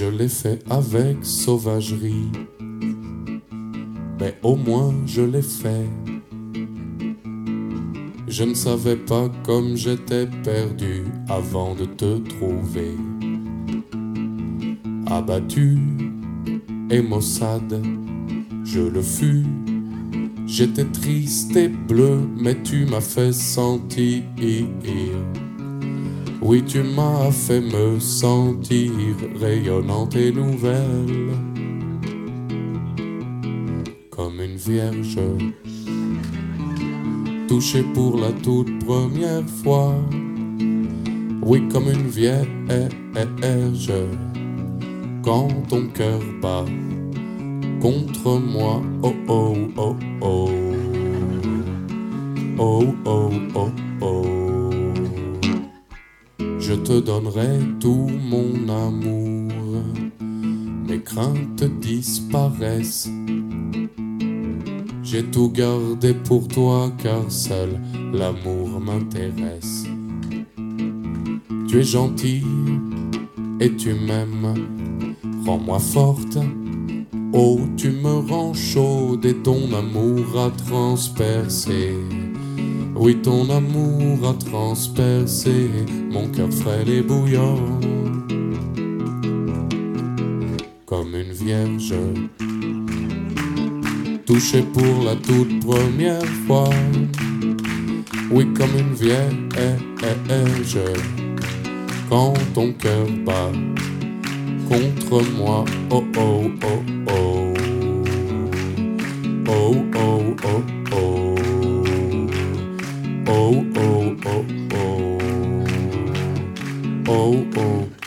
je l'ai fait avec sauvagerie, mais au moins je l'ai fait. Je ne savais pas comme j'étais perdu avant de te trouver. Abattu et maussade, je le fus. J'étais triste et bleu, mais tu m'as fait sentir. Oui, tu m'as fait me sentir rayonnante et nouvelle, comme une vierge, touchée pour la toute première fois. Oui, comme une vierge, quand ton cœur bat contre moi. Oh oh oh oh, oh oh oh oh. Je te donnerai tout mon amour, mes craintes disparaissent. J'ai tout gardé pour toi car seul l'amour m'intéresse. Tu es gentil et tu m'aimes, rends-moi forte. Oh, tu me rends chaude et ton amour a transpercé. Oui, ton amour a transpercé mon cœur frêle et bouillant, comme une vierge, touchée pour la toute première fois. Oui, comme une vierge, quand ton cœur bat contre moi. Oh oh oh oh, oh oh oh oh, oh oh oh oh, oh oh.